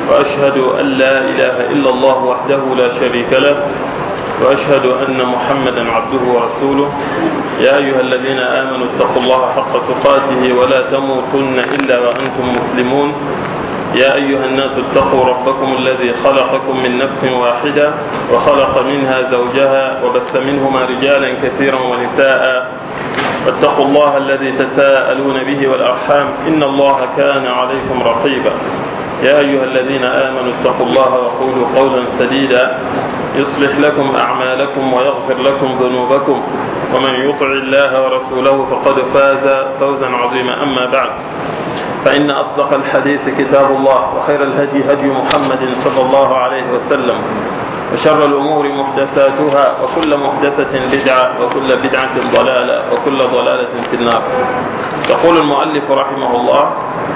وأشهد أن لا إله إلا الله وحده لا شريك له وأشهد أن محمدا عبده ورسوله. يا أيها الذين آمنوا اتقوا الله حق تقاته ولا تموتن إلا وأنتم مسلمون. يا أيها الناس اتقوا ربكم الذي خلقكم من نفس واحدة وخلق منها زوجها وبث منهما رجالا كثيرا ونساء واتقوا الله الذي تساءلون به والأرحام إن الله كان عليكم رقيبا. يا أيها الذين آمنوا اتقوا الله وقولوا قولا سديدا يصلح لكم أعمالكم ويغفر لكم ذنوبكم ومن يطع الله ورسوله فقد فاز فوزا عظيما. أما بعد، فإن أصدق الحديث كتاب الله وخير الهدي هدي محمد صلى الله عليه وسلم وشر الأمور محدثاتها وكل محدثة بدعة وكل بدعة ضلالة وكل ضلالة في النار. يقول المؤلف رحمه الله: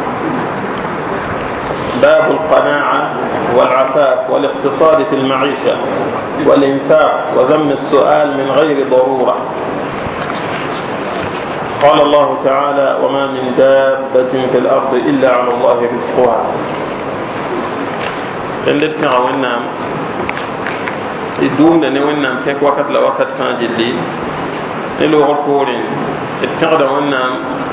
باب القناعة والعفاف والاقتصاد في المعيشة والإنفاق وذم السؤال من غير ضرورة. قال الله تعالى: وما من دابة في الأرض إلا على الله رزقها. عندنا ونام الدوم ده ونام كيك وقت لوقت فاجلي نلو غرقورين اتقد ونام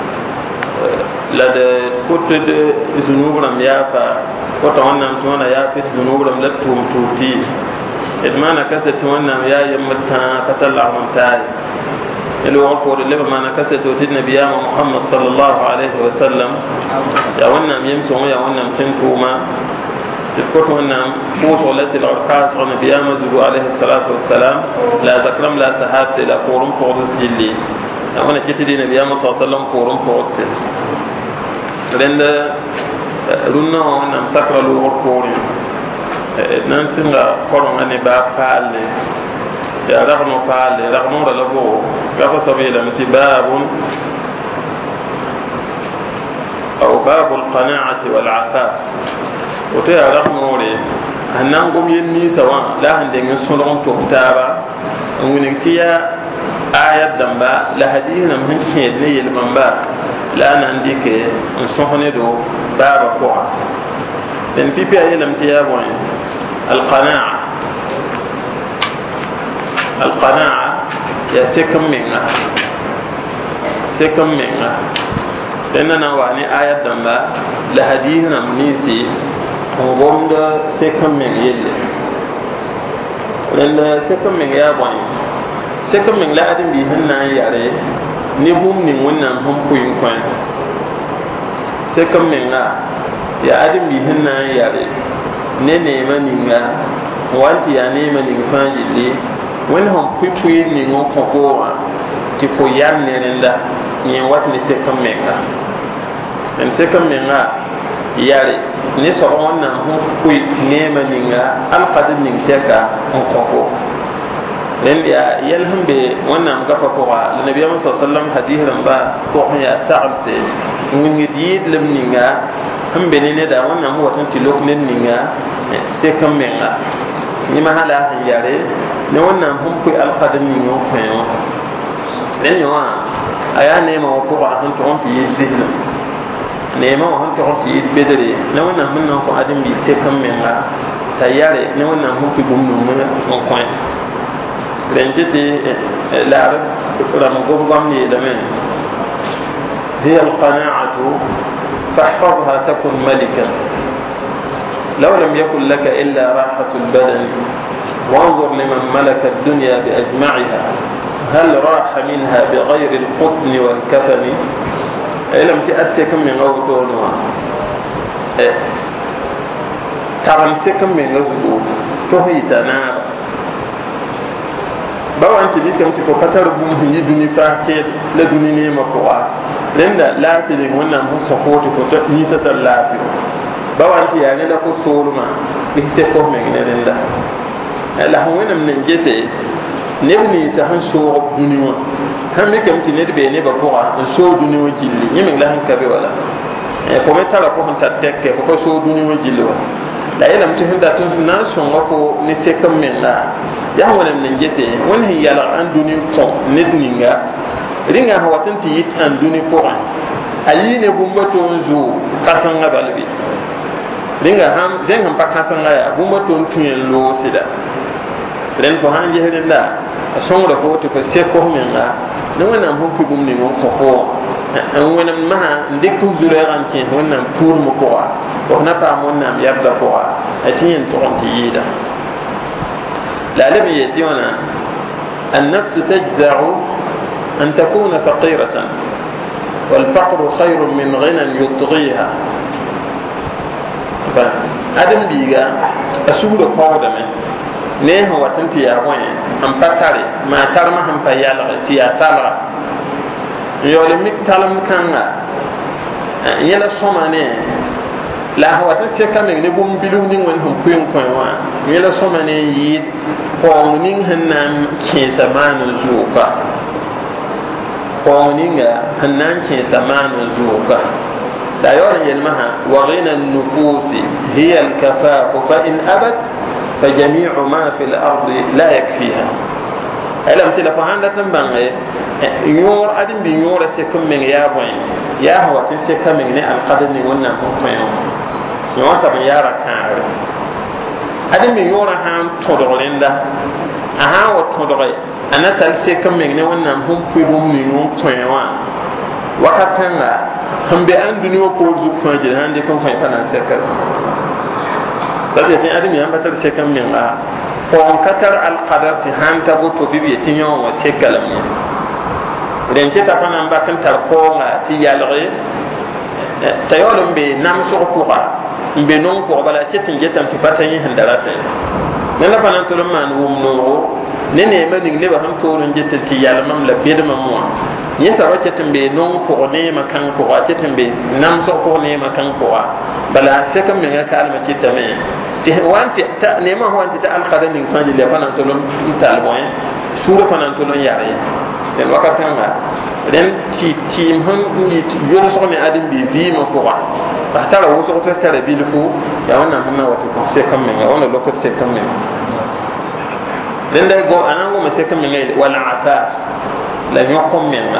لدى كتد ذنوب لم يافا وتونام تونا يافت ذنوب لم لتهم توتي إدمانا كست ونام يا يمتا فتلع منتاي نلو غرقور اللي بمانا كست وتد نبي محمد صلى الله عليه وسلم يا ونام يمسون يا ونام تنتوما تذكرت ونام فوز والتي العرقاس ونبي مزلو عليه الصلاة والسلام لا ذكرم لا سحابت إلى قورم فوضس جلي أنا كتدي نبي صلى الله عليه وسلم قورم فوضس لأن رنا ونام سكر له قورم نانسنا قرن أني باب يا رغم فعل رغم رلبو كيف سبيل امتباب أو باب القناعة والعفاف وفيها رغم نوري هنانكم ينمي سواء لا هندين يسولون تكتابا ونكتيا آيات دنبا لا هدينا من شيدني المنبا لا ننديك نسوحني دو بابا قوة لأن بيبيا يلم تيابوين القناعة يا سكم منها لأننا وعني آيات دنبا لا هدينا منيسي وقوم ده سكم من يلي لأن سكم من يابوين سكم من لا أدم بيهنا ياري نبوم نمونا هم كوين كوين سكم من لا يا أدم بيهنا ياري نيما نيما وانت يا نيما نيفان يلي وين هم كوين نيمو كوكوا تفو يام نيرندا نيوات نسكم من لا نسكم من لا yare ne so wannan hu kuy nema ninga alqadim ning teka ko len ya yalhambe wannan gafa ko la nabi sallallahu alaihi wasallam hadithan ba ko ya sa'alse ngi diid lam ninga hambe ne da wannan hu watan tilok nen ninga se kam menga ni mahala han yare ne wannan hu kuy alqadim ning ko yo len yo aya ne ma ko ba han to on ti yizina nema wa hanto hoti bedere na wannan munnan ko adam bi se kam menga tayare ne wannan hu fi bum no mun on coin renjete la arab ram go gam ni da men hiya al qana'atu fahfazha takun malikan law lam yakul laka illa rahatu al badan وانظر لمن ملك الدنيا بأجمعها هل راح منها بغير القطن والكفن لم تأتيكم من غوتونها تغمسكم من غوتون تهيتنا باو أنت بيكم تفكتر بمه يدني فاكيد لدني نيمة قوى لأن لا تلين وانا مصفوتي فتنيسة اللافي باو أنت يعني لكو سولما بيسيكم من غير la hawena men gese nebni sa han so duniya han me kam tined be ne ba ko so duniya jilli yimi la han kabe wala ko metara ko han tatekke ko so duniya jilli wala la ila mti hinda tun na so ngako ni se kam men la ya wala men gese won hi yala an duniya ko nedninga ringa hawatan ti yit an duniya ko ayi ne bumba to nzu kasanga balbi dinga ham zeng ham pakasanga ya bumba ton tuyen lo sida ren ko han jehrinda songra ko to se ko menga no wana ho pi bum ni ko ko an wana ma ndik tu zure ran ti wana pour mo ko wa na pa mon nam yabda ko atin to on ti yida la labi yati wana النفس تجزع أن تكون فقيرة والفقر خير من غنى يطغيها adam biga asugro pawda me ne ho watanti ya wan am patare ma tarma ham payala ti ya tala yole mik talam kanga yela somane la ho watanti se kamen ne bum bilu ni won hum kuyen koy wa yela somane yi ko ning hannan ke zamanu zuka ko ninga hannan ke zamanu zuka لا يرى المها وغنى النفوس هي الكفاف فإن أبت فجميع ما في الأرض لا يكفيها ألم تلفهان لا تنبغي يور أدم بيور سكم من يابوين يا هو تنسكم من القدر نقولنا مطمئن يور سبن يارا كار أدم بيور هام تدغلين ده أها وتدغي أنا تلسكم من نقولنا هم بيبوم من مطمئن وقت كان هم بأن دنيا كورزو فاجر هندي كم فاي فانا سكر لذا يتين أدم يام بتر سكر من فون كتر القدر تهان تبو تبي يتينيو وسكر لمن لين كتا فانا بكن ترقونا تيالغي تيولم بنام سوقوها بنون قبلا تتين جتام تفتني هندلاتين نلا فانا تلمان ومنو nene ma ning leba ham torun jette ti yalla mam la bedma mo yesa wa cetembe non ko ne ma kan ko wa cetembe nam so ko ne ma kan ko wa bala se kam me ga kalma citame ti wanti ta ne ma wanti ta al khadam ning fanji le fanan tolon tal boy sura fanan tolon yare den wakar kanga den ti hon ni yoro so ne adim bi vi ma ko wa ba tara wo so to tara bi lu fu ya wannan hamma wato ko se kam me ga wannan lokot se kam me den day go anango me sekam me ngay wala afaf la ñokom menga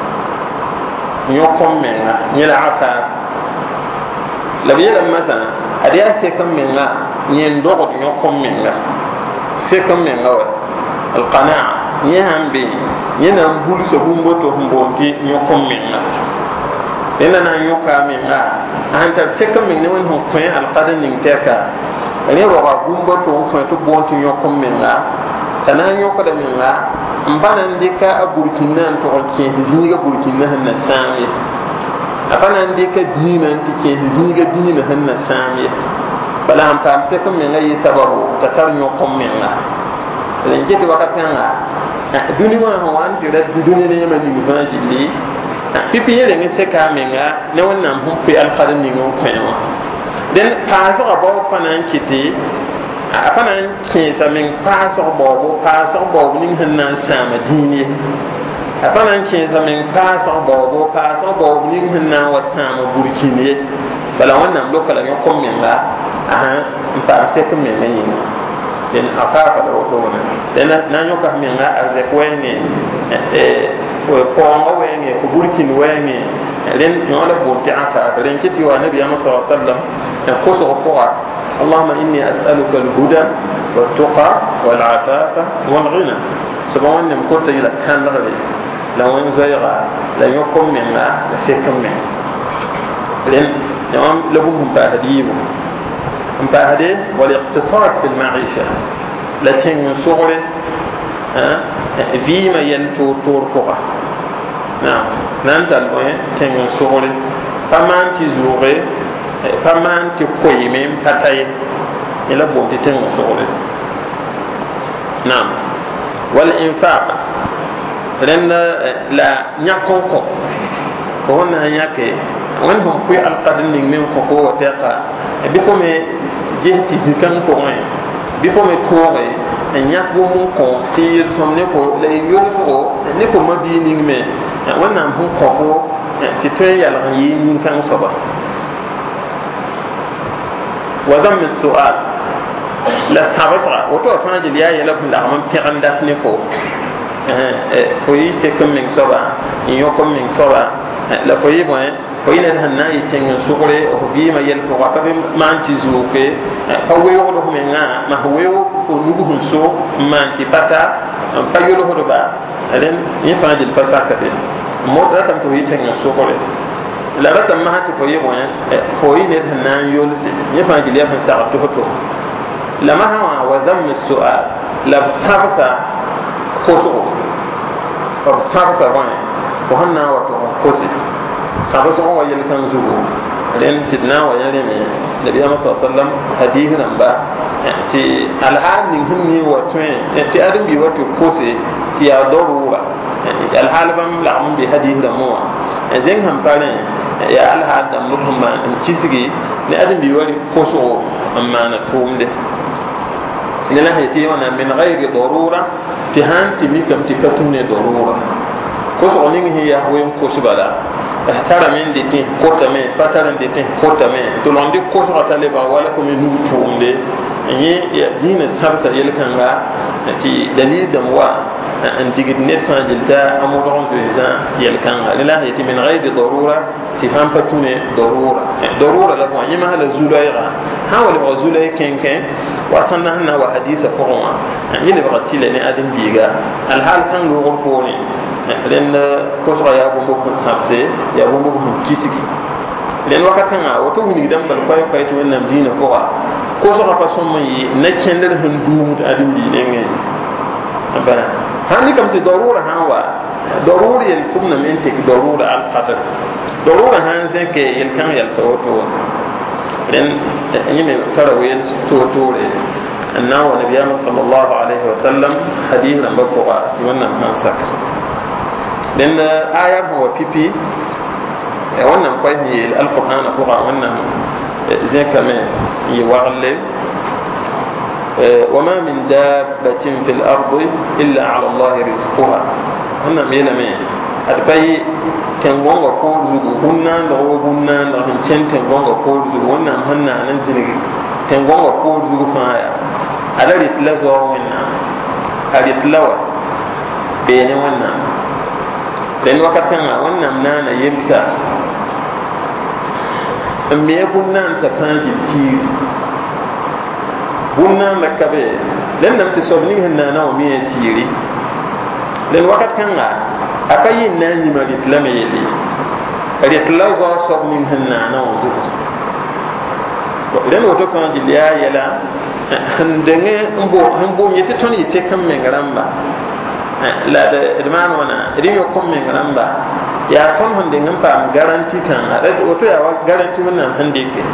ñela afaf la biya masana adiya sekam menga ñen dogo ñokom menga sekam menga wa al qanaa ñe hambe ñena mbulu so bumbo to mbonti ñokom menga ena na ñoka menga anta sekam menga won ho point al qadan ning teka ne roba bumbo to to bonti ñokom menga tanan yoko da min la mbanan dika a burkina to ke ziga burkina hanna sami afanan dika dina tike ziga dina hanna sami bala am pam se kom min ngai sababu ta tar yoko min la len jeti wakat kan la duni ma ho wan ti red duni ne ma ni fa jilli pipi yele ngi se ka min ga ne wannan hum pe al qadan ni ngon ko yawa den pa so ga bo fanan kiti apanan kẽesa meng paasg baoobo ning sẽn na n sãama dĩin ye apanan kẽesa meng paasg baoobo ning sẽn na n wa sãama burkin ye bala wẽnnaam loka la yõkom menga n paam sek menga yĩnga den a faafa la woto wẽna den na n yõkas menga a zɛk wɛɛngẽ paoongã wɛɛngẽ fo burkin wɛɛngẽ ren yõ la boor tɩ ã faafa ren kɩ tɩ wa nabiyama sa sallam n kʋsg pʋga اللهم إني أسألك الهدى والتقى والعفاف والغنى سبحان من قلت إلى كان لغدي لو انزيغا لا يقوم من لا سيكم من لأن يوم لهم باهديب والاقتصاد في المعيشة لكن من صغره فيما ينتو توركوها نعم نانتال بوين كن من صغره فما أنت زوغي paman ti koy mem patay ila bo ti ten sore nam wal infaq ren la nyakon ko wona nyake won hon koy al qadin ning men ko ko teqa bi ko me jehti zikan ko ngai bi ko me ko ngai nyak bo mon ko ti som ne ko le yoni ko ne ko mabi ning me wona hon ko ti to yalla yi ning kan soba وضم السؤال لا تبصر وتوفى جليا يلف لهم بيرن دات نفو فوي سكم من صبا يوكم من صبا لا فوي بوين fo ina hanna yiteng sugre o bi ma yel ko ka be man ti zuke pa weyo do menga ma weyo ko nubu hun so man ti pata pa yolo ho do ba ren ni fa dil pasakate mo da tam to yiteng sugre la ratam ma hati fo yemo fo ina hanna yolse ni fa dil ya fa sa to to lama ha wa dhamm as-su'al la tafsa koso ko tafsa ba ko hanna wa to kosi sabu so wa yel kan zugo den tidna wa yele me nabi Muhammad sallallahu alaihi wasallam hadith namba ti alhal ni hunni wa tuen ti adam bi wato kose ti ya darura alhal bam la am bi hadith da mo zen han pare ya alhal da muhammad cisigi ni adam bi wari koso amma na tumde ni la heti wana min ghairi darura ti han ti mikam ti katunne darura koso ni hi ya wen koso bala tara men de tin kota men patara de tin kota men to londi ko so ta le ba wala ko men nu tumde yi ya dina sabta yel kanga ti dalil da wa an digid net fa jilta amuron to za yel kanga lillahi ti min ghairi darura ti fam patune darura la ko yima hala zulaira ha wala zulaira kenken wa sanna na wa hadisa ko wa yele ba tile ne adam biga al hal kan lo ko ni len ko so ya gombo ko sabse ya gombo ko kisiki len wakatanga woto woni dam bal fay fay to nam dina ko so ka so mai na cender hun dumu adin bi ne ngai bana hani kam te darura hawa darura yel tumna men te darura al qadar darura han se ke yel kan yel sawoto len yime tarawel to re annahu nabiyyu sallallahu alaihi wasallam hadith namba ko ti wannan han saka den ayar ho pipi e wannan kwai ni alquran ko wannan zai kame yi wa'alle وما من دابة في الأرض إلا على الله رزقها هنا ميلا مين أتبعي تنغون وقول زغو هنا لغو هنا لغن چن تنغون وقول زغو هنا هنا ننزل تنغون وقول زغو فايا على رتلزوا هنا رتلوا بين هنا لأن وقت كان هنا منانا يمسا me gunnan sa fanji ti gunnan la kabe den nam ti sobni hanna na o mi tiri den wakat kanga akayi nani ma ditlame yeli ritla zo sobni hanna na o zu den woto fanji ya yela handenge mbo yete ton yete kam me ngaramba la de man wana riyo kom me ngaramba ya ton hande ngam pam garanti kan ada oto ya garanti wannan hande ke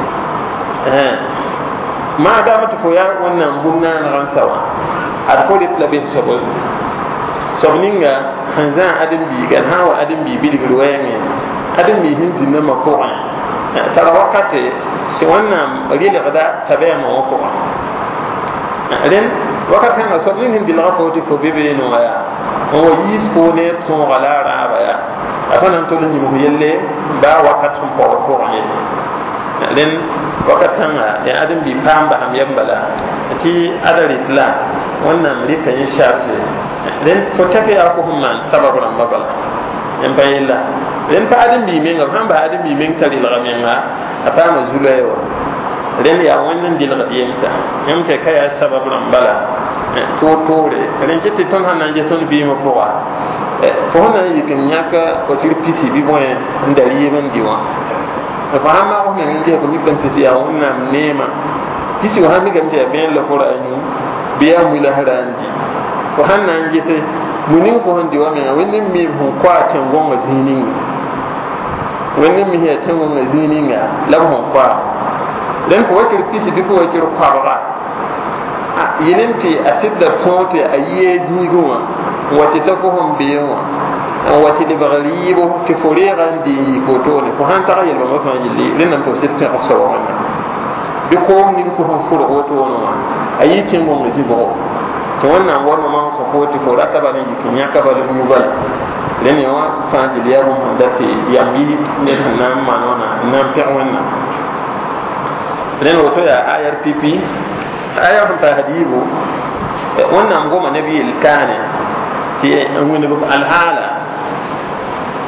ma da mata fo ya wannan bunna na ran sawa ad ko dit labin soboz sobninga hanzan adin bi gan hawa adin bi bil ruwaye adin bi hin zinna mako tara wakati ti wannan rili gada tabe ma wako ren wakati kan sobnin hin bil gafoti fo bebe no ya o yis ko ne ton gala ra ya afana to ni mo yelle ba wakat hum ko ni len wakat kan ya adam bi pamba ham yambala ti adari tla wannan rika yin sharse len fo take ya ko man sababu ran babala en bayilla len pa adam bi men ngam ba adam bi men tali la menga atama zulayo len ya wannan dil ga yemsa yam ke kaya sababu ran bala to tore len jeti ton hanan je ton bi mo ko fo na yikin nyaka ko tirpisi bi boye ndari men diwa fa hamma ko men nge ko mi kan sisi ya wonna nema pisi ko hammi gamte ben la fora anyu biya mu la harandi ko hanna nge se munin ko handi wa men wonni mi hu kwa tan gonga zinin wonni mi he tan gonga zinin ga la ho kwa den ko wakir pisi bi fo wakir kwa ba yinenti asidda tote aye digo wati ta ko hon biyo wati de bagalibo ke foriran di ko to ne ko han ta yel ma fa yili len to sirte ko so wona bi ko ni ko hon furo o to no ayi tin mo ngi bo to wannan wonno man ko foti fo rata ba ni kin yaka ba mu bal len yo fa yili ya mo datti yambi ne nan ma nona nan ta wannan len o to ya IRPP ayar ta hadibu wannan goma nabi al-kane ti ngune bu alhala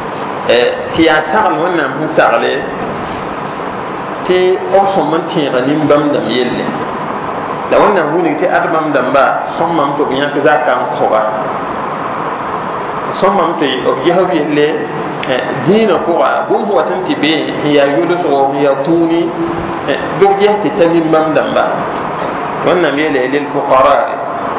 tɩ yaa sagl wẽnnaam sẽn sagle tɩ b sõm n tẽega nin-bãmb dãmb yelle la wẽnnaam wilg tɩ ad bãmb dãmba sõm-mam tɩ b yãk zakã n kõba sõm-mam tɩ b gesb yelle dĩinã pʋga bũmb wat n tɩ be n yaa yʋlsgo n yaa kũuni bɩ b ges tɩ ta nin-bãmb dãmba wẽnnaam yeele lilfuqarae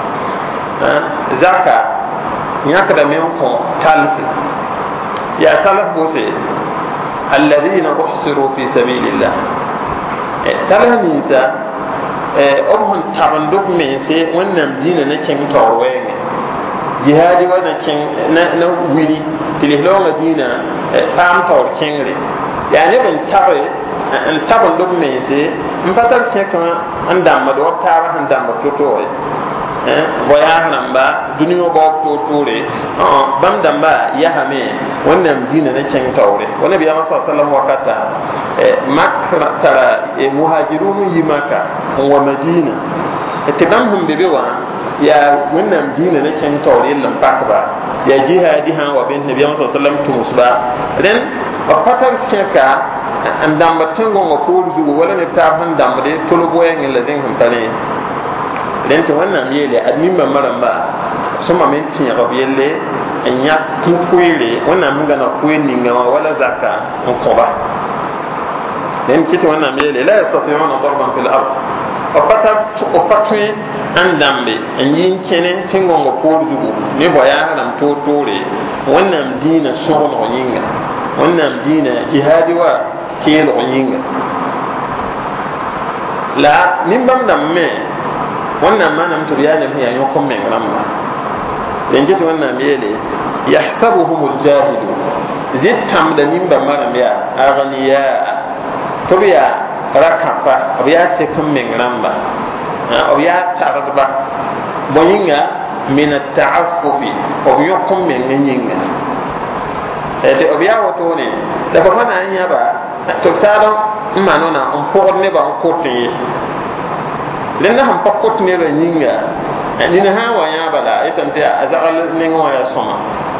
zaka yãkdame n kõ talse yaa talf bose alladina uhsiru fi sabilillah talha ninsã b sẽn tab n dʋk mense wẽnnaam dĩinã na kẽng taoor wɛɛngẽ jihaadi wa na wili tɩ lislaoongã dĩinã paam taoor kẽngre yaa neb n tab n dʋk mense n pa tar sẽk n dãmbd wa b taaba sẽn dãmbd to-toore voyage rãmba dũniyã baob toor-toore bãmb dãmba yasame wẽnnaam dĩinã na kẽng taoore wa nabiyaamã sa sallam wakata mak tara muhajirun n yi maka n wa madina tɩ bãmb sẽn be be wã yaa wẽnnaam dĩinã na kẽng taoor yell n pakba yaa jihaadi sã n wa be nabiyaamã sa sallam tũusba rẽnd b pa tar sẽka n dãmb tẽngõngã poor zugu wala neb taab sẽn dãmbde tolb wɛɛngẽ la dẽng sẽn pa rẽ rẽnd tɩ wẽnnaam yeele ad nin-bãmbã rãmba sõmame n tẽeg b yelle n yãk tũ-koeere wẽnnaam sẽn gãna koeer ninga wã wala zaka n kõba rẽnd kɩ tɩ wẽnnaam yeele la yastatiuna darban fi l ard b pa tõe n dãmbe n yɩ n kẽne tẽngõngã poor zugu ne voyage rãmb toor-toore wẽnnaam dĩinã sõglg yĩnga wẽnnaam dĩinã jihaadi wa teelg yĩnga la nin-bãmb dãmb me wẽnnaam maanam tɩ b yaa neb sẽn yaa yõk n meng rãmba rẽnd kɩ tɩ wẽnnaam yeele yahsabuhum ljahilu zɩd tãmda nin-bãmbã rãmb yaa agniyaa tɩ b yaa ra-kãpa b yaa sek n meng rãmba b yaa tagdba bõe yĩnga min ata'affufi b yõk n meng n yĩnga tɩ b yaa wotone la fa fa na n yãba tɩ b saad n maan wãna n pʋgd nebã n kot ye rẽnd sẽn pa kot nebã yĩnga nina sã n wa yãaba la yetame tɩ a zagl nengẽ wã yaa sõma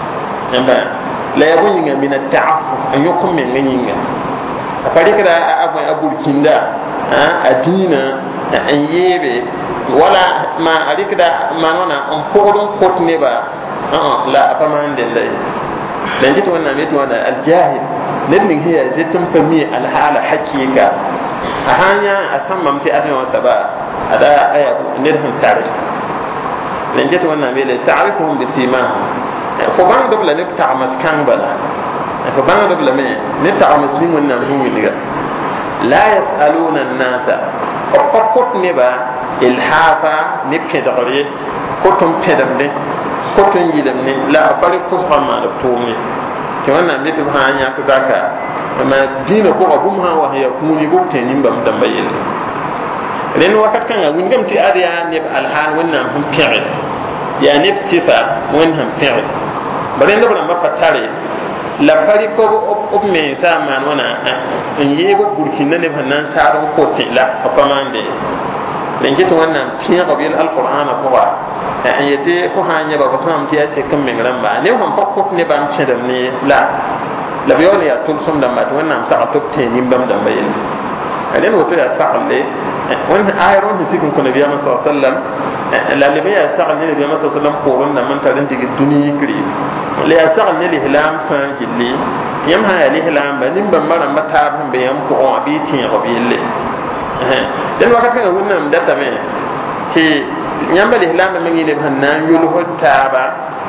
la yaa bõe yĩnga min ata'affuf n yõk n meng n yĩnga a pa rɩkda a burkĩnda a dĩinã n yeebe wala a rɩkda maan wãna n pʋgd n kot nebã la a pa maan dẽnda ye la n tɩ wẽnnaam yetɩ wãna aljahil ned ning sẽn yaa zet n pa mi alhaala hakɩɩka a sã n yã a sãn mam tɩ adme wã saba ada aya ned sẽn tare la n tɩ wẽnnaam yeele ta'rifuhum bisimahum fo bãngdb la neb tagms kãng bala fo bãngdb lame ne tagms ning wẽnnaam sẽn wilga la yasaluna annasa b pa kot nebã ilhaafa ne pẽdgre kot n pẽdemde kot n yɩlemne la a pa rɩk pʋsga n maan b tʋʋmne tɩ wẽnnaam yetɩ b sã n yãk zaka ma dĩinã pʋga bũmb sã n wa sẽn yaa kũuni bʋ b tẽ nin-bãmb dãmba yelle rẽnd wakat kãngã wingame tɩ ad yaa neb alhaal wẽnnaam sẽn pẽge yaa neb sɩfa wẽnd sẽn pẽge ba rẽnd b rãmbã pa tare la pa rɩk b mensã n maan wãna n yeeb b burkĩnda neb sẽn na n saad n kote la b pa maande rẽnd kɩ tɩ wẽnnaam tẽegb yel alqur'ana pʋga n yetɩ fo sã n yãba fo sãam tɩ yaa sek n meng rãmba neb sẽn pa kot nebã n pẽdem ne la b yaool n yaa tʋlsem dãmba tɩ wẽnnaam sagl tɩ b tẽ nin-bãmb dãmba yelle rẽnd woto yaa sagle aya rõn sẽn sik n kõ nabiyaamã sa sallam la leb n yaa sagl ne nabiyaamã sa sallam pʋʋrẽ dãmb n tar n dig dũni yikri la yaa sagl ne lislaam fãa gilli yãmb sã n yaa lislaamba nin-bãmbã rãmbã taab sẽn be yãmb pʋgẽ wã bɩ y tẽeg b yelle dẽn wakat kãngã wẽnnaam datame tɩ yãmba lislaambã meng yẽ neb sẽn na n yʋlsd taaba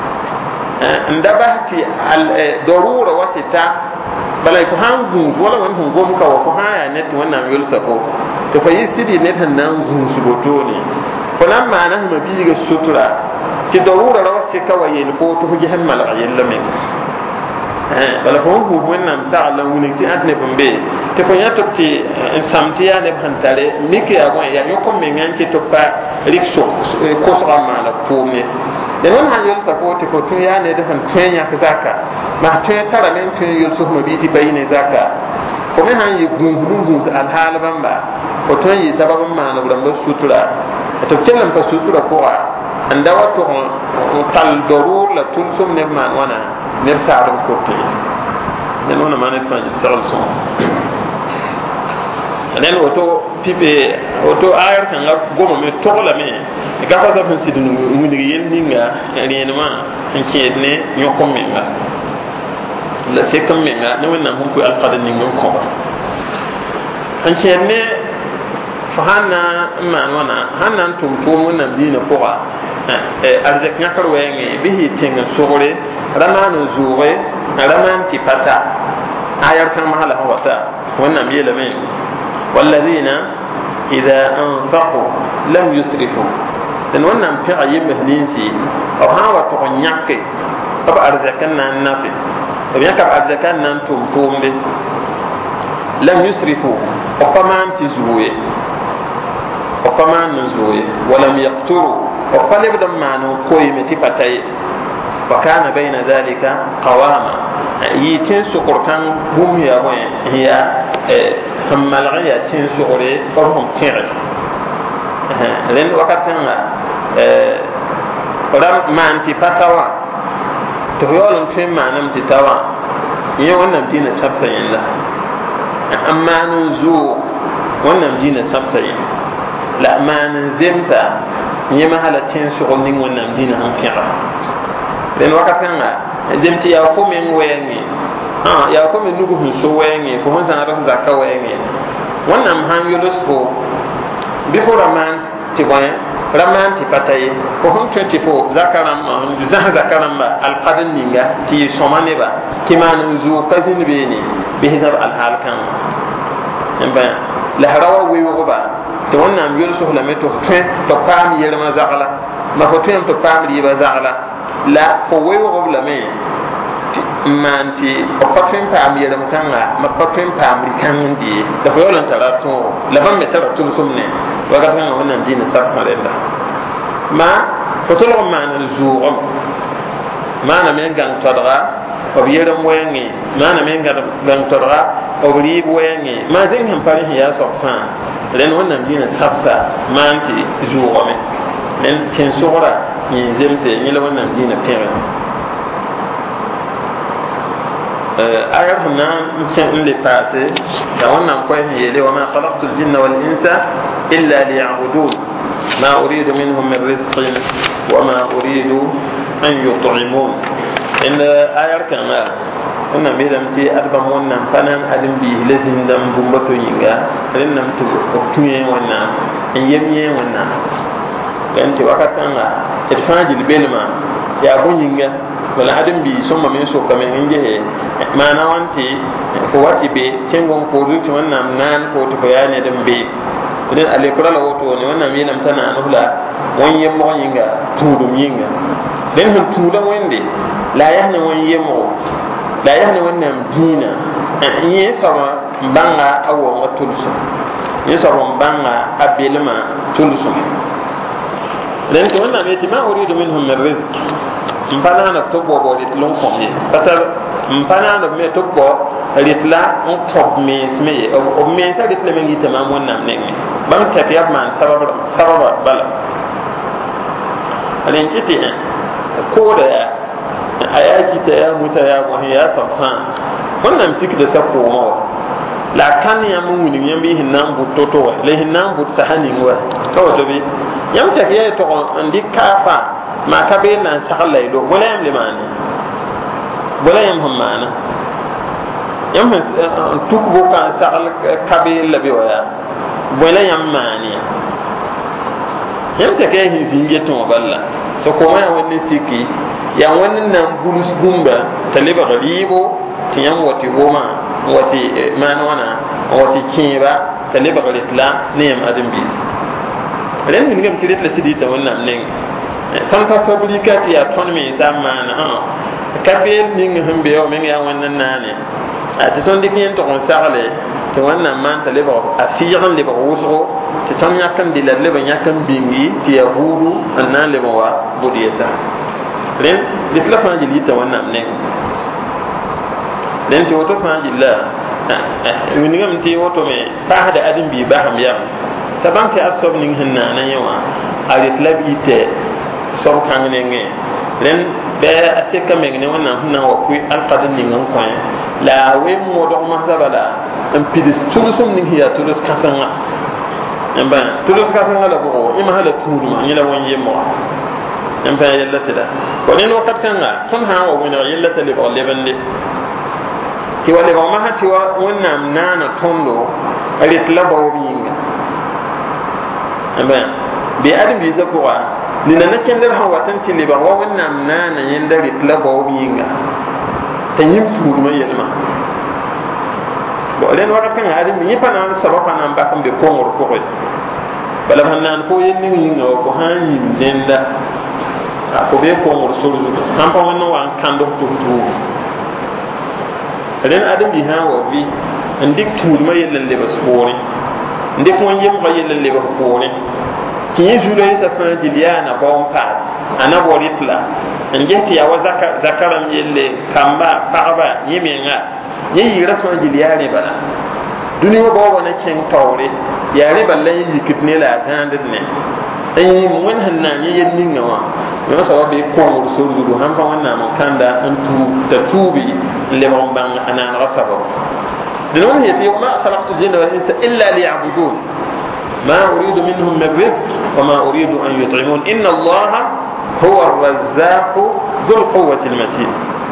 n da bas tɩ darʋʋra wa tɩ ta bala fo sã n gũus wala wẽnd sẽn gom ka wa fo sã n yaa ned tɩ wẽnnaam yʋlsa ko tɩ fa yɩ sɩd ned sẽn na n gũus wotone fo na n maana sẽma biiga sutura tɩ darʋʋra ra wa sɩka wa yel fo tɩ fo ges n malg yella meng bala fo n gũus wẽnnaam sagl la n wilg tɩ ãt neb n be tɩ fo yã tɩ b tɩ n sãm tɩ yaa neb sẽn tare mik yaa bõe yaa yõk n meng n kɩ tɩ b pa rɩk kosga n maana b tʋʋmne la wẽnd sã n yʋlsa fo tɩ fo tõe yaa ned sẽn tõe yãk zaka mas tõe tarame n tõe yʋls fma bii tɩ bayi ne zaka fo me sã n yɩ gũusd n gũus alhaal bãmba fo tõe n yɩ sabab n maan b rãmbã sutura tɩ b kell n pa sutura pʋga n da wa tʋg n tall darʋʋr la tʋlsem neb maan wãna neb saad n kote ne nona mane fa sagal so nen woto pipe woto ayar kan ga goma me tola me ga fa sa fa sidun mu ni yen ninga ni ma en ki ne nyoko me nga la sekam me nga ne wannan hun ko alqadan ni ngon ko en ki ne fa hanna man wana hannan tum tum wannan dina ko ba arzak nyakar wenge bihi tenga sogore ramanu zuwe raman tipata ayar kan mahala hawata wannan yela me والذين إذا أنفقوا لم يسرفوا لأن وانا مفيع يمهلينسي أو هاو تغنيك أبا أرزكنا النافي وبيانك أبا أرزكنا نتوم به لم يسرفوا وقمان تزوي وقمان نزوي ولم يقتروا وقلب دمانو كوي متفتاي وكان بين ذلك قواما يتين سقرتان هم يا وين هي همالغيا تين سقري وهم كير لين وقتنا رام ما أنت فتاوى تقول في ما نمت توا يوم نمتين سبسين لا أما نزو ونمتين سبسين لا ما نزمتا يما هلا تين سقري ونمتين هم كير لين وقتنا زمتي يا فمن ويني ya ko men nugu hun so wenge fo hon sana ran zakka wenge wannan han yulus fo before raman ti pataye ko hon 24 zakaram ma hon zakaram ba al qadan ninga ti somane ba ki man zu kazin be ni bi hisab al hal kan ba la harawa wi wo ba to wannan yulus fo la meto to pam yerma zakala ma ko to pam ri ba zakala la fo wi wo la me manti o patrin pa am yedam kanga ma patrin pa am rikan di da ko yolan tarato la ban me tarato sumne wa ga tan wannan dinin sarsa da ma fotolo ma na zuum ma na men gang todra o yedam wengi ma na men gang todra o rib wengi ma zin han pare ya sokfa len wannan dinin sarsa manti zuum len ken sura ni zemse ni la wannan dinin pere ayar huna mutsen le pate da wannan kwai yele wa ma khalaqtul jinna wal insa illa liya'budun ma uridu minhum min rizqin wa ma uridu an yut'imun in ayar kana wannan me dam ti albam wannan fanan adin bi lazim dam bumbato yinga rennam to tuye wannan en yemiye wannan yanti wakatan irfajil belma ya gonjinga wala adam bi somma men so kamen inje mana wanti fo wati be tengon ko du to wannan nan ko to bayani dem be den ale kura la woto ne wannan mi nam tana anula won yemmo yinga tudum yinga den hun tuda wende la yahna won yemmo la yahna wannan dina yi sama banga awo watulsu yi sama banga abelma tulsu den to wannan me ti ma uridu minhum min rizq mpana na to bobo rit lon komni patar mpana na me to bo ritla on top me sme o me sa ritla me ngi tamam wonnam ne bam tafiya man sababa bala alen kiti ko da ayaki ta ya muta ya go ya safa wannan sik da sako mo la kan ya mun ni yambi hinnan butoto wa le hinnan but sahani wa to bi yam tafiya to andi kafa ma kabe nan sakala ido wala yam limani wala yam hammana yam tukbu kan sakal kabe labi waya wala yam mani yam take hin zinge to balla so ko ma wonni siki ya wonni nan bulus gumba taliba garibo tiyam wati goma wati manwana wati kiba taliba garitla ne yam adam bis ren min gam tirit la sidita wannan nen ton ka fabricate ya ton me zamana kabel ning hambe o men ya wannan nane a ton dikin to on sarle to wannan man tale ba afiyan le ba wuso to ton yakan dilal le ba yakan bingi ti ya huru annan le ba wa budiyasa ren ditla fa jili ta wannan ne ren to to fa jilla min ngam ti woto me ba hada adin bi ba ham ya taban ta asob ning hinna nan yawa a ditla bi te so kan ne ren be aseka me ne wannan hunna wa ku alqadin ning ngon la we modo ma sabala en pidis tulusum ning hiya tulus kasanga amba tulus kasanga la bo ima hala tuduma ni la wonye mo amba yalla tida ko ne no katanga ton ha wa wona yalla tele ko lebande ki wale ba ma hati wa wonnam nana tondo ari tlaba wo binga amba bi adam bi zakwa ni na kender ha watan tele ba wa wonnam nana yenda ri tlaba wo binga tanyim tuduma yelma len wakat kan adam ni pana sababa nan bakam be ko ngor ko bala hanan ko yen ni ngo ko hanin denda ko be ko ngor solo han pa wonno wan kando to len adam bi ha wa bi ndik tuud ma yellen le basbori ndik won yem ko yellen le basbori ki julo sa fa diliana bon pass ana boritla ngeti ya wa zakaram yelle kamba faaba yemenga yi rafa jiliyare bana duniya ba wani cin taure yare ballan yi kitne la gandin ne ai mun hanna ne yin ningawa me masa wa be ko mur so zuru han fa wannan mun kanda an tu da tubi le ba ban ana rasaba din wannan yace ma salatu jinna wa insa illa liya'budun ma uridu minhum min rizq wa ma uridu an yut'imun inna allaha huwa ar-razzaq dhul quwwati al-matin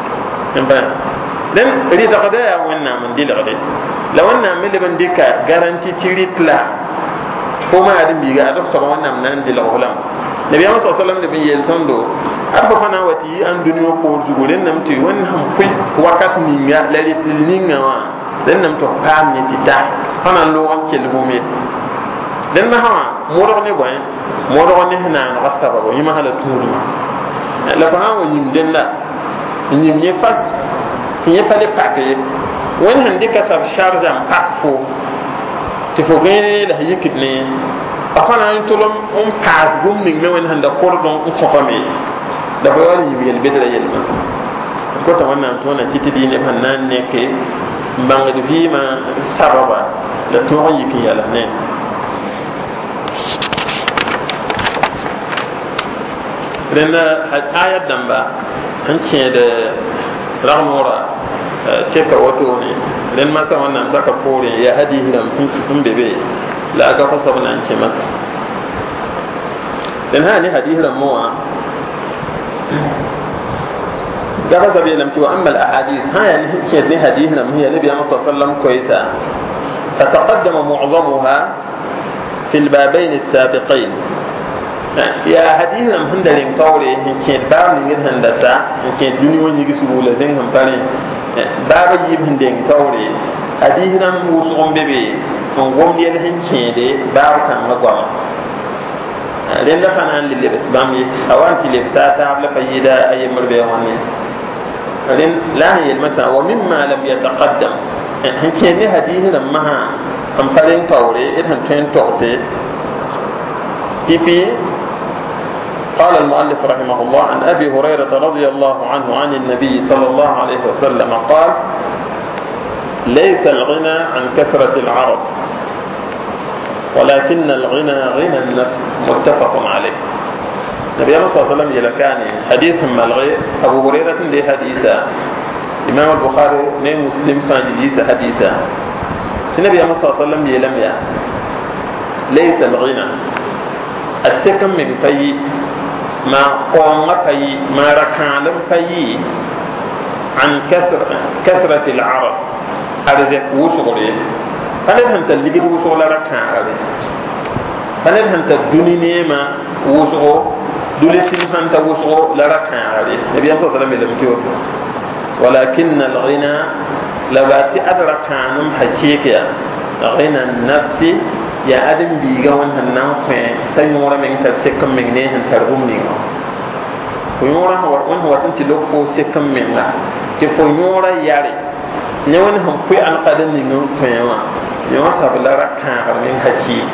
dan rida qada ya wannan man dilade la wannan me leban dika garanti tiritla ko ma adin biga adaf so wannan nan dil ulam nabi sallallahu alaihi wasallam de yel tondo arfa fana wati an duniyo ko zugulen nam ti wannan ham kun wakat ni ya lali tilninga wa dan nam to pam ni tita fana lo wan kel mume dan ma ha modo ne boy modo ne hina na sababo yima hala turu la fa ha wa yim den la yim ne fas tiye pale pakke won hande ka sab charge am pak fo ti fo gene la yikit ne afana en tolom pass gum ning me won handa cordon ko fami da ba wali yel bedra yel mas ko ta wannan to na titi dine ban nan ne ke mbanga de vima sababa la to yiki yala ne rena ayat damba an ce da rahmora teka wato ne len masa wannan saka kore ya hadi hiram fin bebe la aka fasa wannan ce masa dan hani hadi hiram muwa da ba zabe lam tu amma al ahadith ha ya ce ne hadi hiram hiya nabi sallallahu alaihi wasallam koisa tataqaddama mu'zamuha fi al babain al sabiqain ya hadi hiram hindarin kawre ce ba ni ngin handata ce duniyo ni gisu la zeng ham pare baba yibin den kawre hadihinan musu bebe on gomdi el hincede baba kan magwa den da fanan lille basbam yi awanti le fata la fayida ay marbe wani den la yel mata wa mimma lam yataqaddam hincede hadihinan maha am pare kawre et han ten torse tipi قال المؤلف رحمه الله عن أبي هريرة رضي الله عنه عن النبي صلى الله عليه وسلم قال ليس الغنى عن كثرة العرب ولكن الغنى غنى النفس متفق عليه النبي صلى الله عليه وسلم يلكاني حديث ملغي أبو هريرة لي حديثا إمام البخاري ني مسلم فانجليس حديثا النبي صلى الله عليه وسلم يلم يا ليس الغنى السكن من في ما قوم في ما ركان في عن كثرة العرب أرزق وشغلي فلن هم تلقي وشغل ركان عليه فلن هم تدني نيما وشغل دولسين هم توشغل لركان عليه النبي صلى الله عليه وسلم ولكن الغنى لباتي أدركانم حقيقة غنى النفس ya adam biga wannan nan kwen sai mora men ta sekam men ne han tarbum ni ko mora ha won watin ti lokko sekam men la ti fo mora yare ne won han kwe an qadan ni ngon kwen wa ne wa sabla rakkan men haki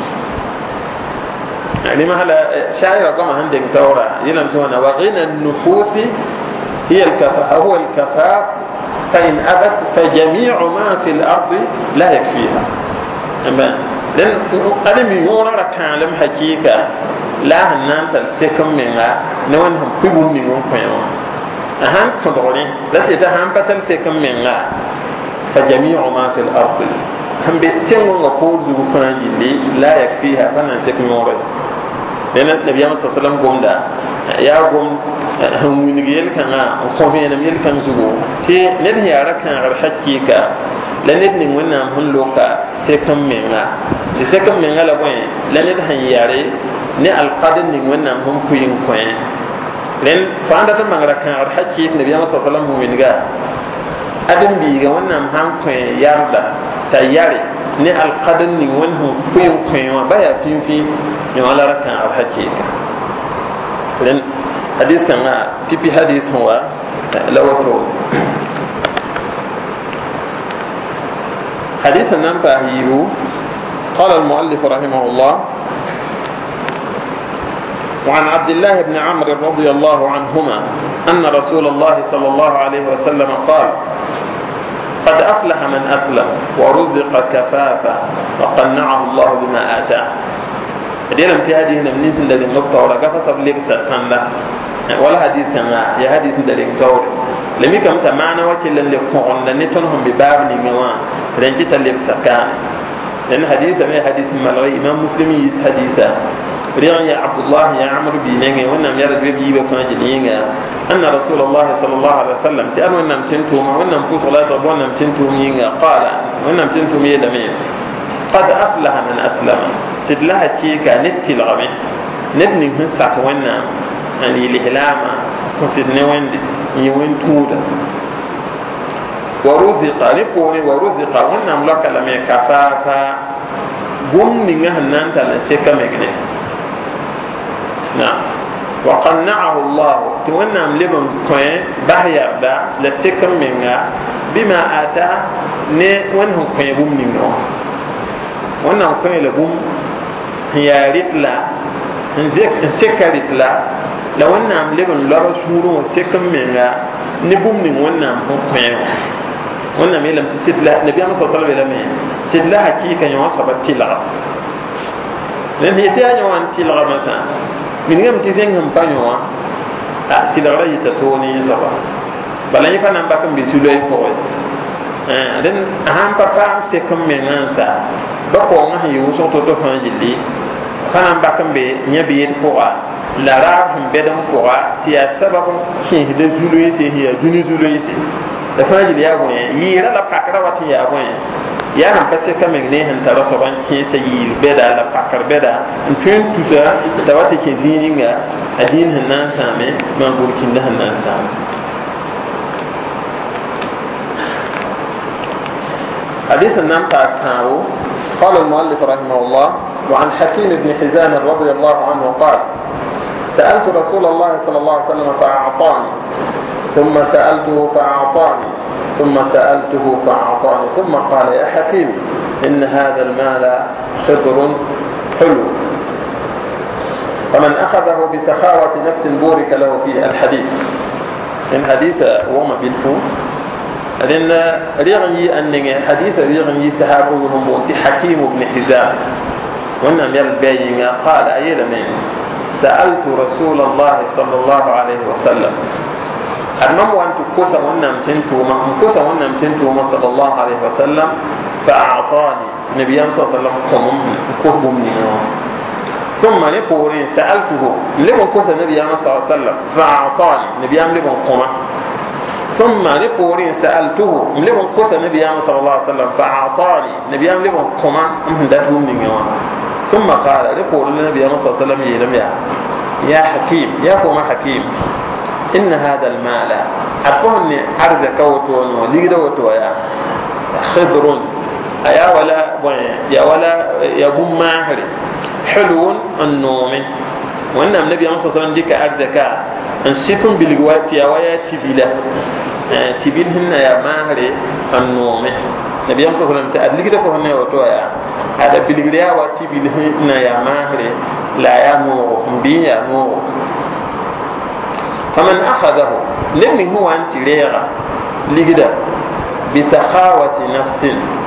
ani mahala shaira kama hande tawra yilam to na wa ghina an-nufusi hiya al-kafa huwa al-kafaf fa in abat fa jami'u ma fi al-ardi la yakfiha amma dan adam mi yora rakalem hakika la hanan tal sekam menga ne won ham pibum mi ngon koyo ahan to dole la te ta ham patal sekam menga فجميع ما في الأرض هم بيتمون وقول زوفان جلي لا يكفيها فانا سيكون يوري لأن النبي صلى الله عليه وسلم قم دا يا قم هم ينجيل كان قومين ينجيل كان زوجو تي ندي على كان الحقيقة لأن وين هم لوكا سيكون منا سيكون منا لبوين لأن هنياري ne alqadin ning wannan hum kuyin koyen len fanda tan mangara kan ar hakki nabi sallallahu alaihi wasallam min ga adam bi ga wannan han koyen yarda tayari ne alqadin ning wannan kuyin koyen ba ya fin ne wala rakan ar hakki len hadis kan pipi hadis huwa lawato حديث ننفع هيرو قال المؤلف رحمه الله وعن عبد الله بن عمرو رضي الله عنهما أن رسول الله صلى الله عليه وسلم قال قد أفلح من أسلم ورزق كفافا وقنعه الله بما آتاه دينا في هذه النمنيس الذي نقطة ولا قفص بلبس سنة ولا حديث كما يا حديث الذي نقطة لم يكن تمانا وكل اللي فعلنا لنتنهم بباب نموان رنجت اللبس كان لأن حديث ما حديث ملغي إمام مسلم حديثا ريان يا عبد الله يا عمرو بن نعي ونم يرد بي بفاجلينغا أن رسول الله صلى الله عليه وسلم تأمر ونم تنتم ونم كوت ولا تبون نم تنتم ينغا قال ونم تنتم يدمين قد أفلح من أسلم سد لها تيكا نتي الغمي نبني هنسك ونم يعني الإهلامة وسد نوند يوين تودا ورزق لقوني ورزق ونم لك لم يكفافا بومني نهنان تلسيكا مجنين نعم وقنعه الله تونا ملبن كوين بحيا دا لسكم منها بما آتا ني ونهم كوين بوم منه ونهم كوين لبوم هي رتلا نسكا رتلا لو ونهم ملبن لرسولو سكم منها نبوم من ونهم كوين ونهم يلم تسدلا نبي الله صلى الله عليه وسلم سدلا حقيقة يوم صبت تلغى لأن هي تاني وان تلغى مثلا من يوم تزين بانيوا تلغى يتسوني سبا بلا يفعل بكم بسولي فوي لأن أهم بابا سيكم من أنسا بقوا ما هي وصوت تفهم جدي كان بكم بنيبيت فوا لا راهم بدم فوا تيا سبب شيء دزولي سيه جوني زولي سيه تفهم جدي يا بوي يرى لا بكرة واتي يا بوي ya han passe ka megne han tara so ban ki se yi beda la pakar beda en tun tusa da wata ke zininga adin han nan same man burkin da han nan same حديث النام تاعو قال المؤلف رحمه الله وعن حكيم بن حزام رضي الله عنه قال سألت رسول الله صلى الله عليه وسلم فأعطاني ثم سألته فأعطاني ثم سألته فأعطاني ثم قال يا حكيم إن هذا المال خضر حلو فمن أخذه بسخاوة نفس بورك له في الحديث إن حديث وما بالفو لأن ريغني أن حديث ريغني سحابه هم حكيم بن حزام وإنهم يربيين قال أيلا من سألت رسول الله صلى الله عليه وسلم أنهم وأن تكوسا ونم تنتوما صلى الله عليه وسلم فأعطاني النبي صلى الله عليه وسلم قم ثم نقول سألته لمن كوسا النبي صلى الله عليه وسلم فأعطاني النبي لمن قم ثم نقول سألته لمن كوسا النبي صلى الله عليه وسلم فأعطاني النبي لمن قم ثم قال نقول النبي صلى الله عليه وسلم يا حكيم يا قوم حكيم إن هذا المال أكون أرزك وتون وليد وتويا خضر أيا ولا يا بوم ماهر حلو النوم وأن النبي صلى الله عليه وسلم ديك أرزك أن سيكون بالجوات يا ويا تبيلا تبيلهن يا ماهر النوم النبي صلى الله عليه وسلم تأدلك تكون وتويا هذا بالجريا وتبيلهن يا ماهر لا يا نور بيا نور فمن أخذه لم هو أنت ليغا لجدا بسخاوة نفس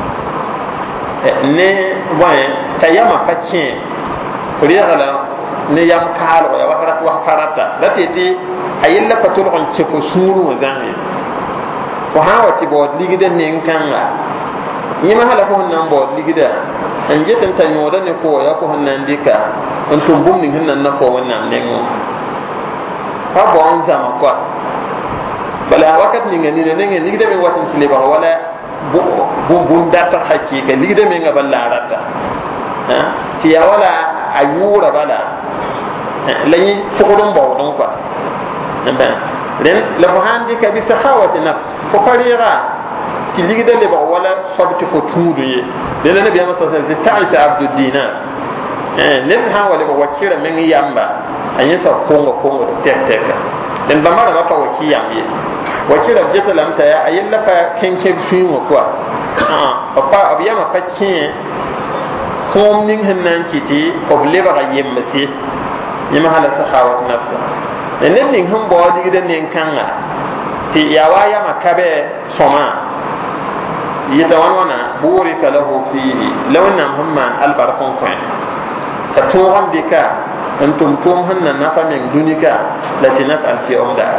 ne وين تيما باتشين ليغا لا نيام كالو يا وحرات وحرات لا تيتي أيلا فتول عن شفو سورو وزاني fo ha wati bod ligida nin kanga yima hala fo nan bod ligida an jetan tan yoda ne fo ya ko nan dika on tumbum nin hinnan na fo wannan nengo ha bo on zama kwa bala wakat ni ngani ne ngani ligida men watin tile ba wala bum data hakika ligida men ngaballa rata ha ti ya wala ayura bala la yi fukudum ba wadon kwa ren la fo handi ka bi sahawati nafs fo parira ti ligida le ba wala sabti fo tudu ye le nabi ya sallallahu alaihi wasallam ta'isa abdud dinar ne ha wala ba wakira men yamba anya sa kongo tek den ba mara ba waki yamye wakira jeta lamta ya ayella pa kenke fiwo kwa papa abiyama pa kin kom ning hannan kiti obleba ga yemmasi yima hala sahawat nafsa ne ning hum bo digida nin kanga ti yawa ya makabe soma yitawana burika lahu fihi lawnam hamman albarakon ko ta tuwan bika antum tum hanna nafa min dunika latinat alfi umda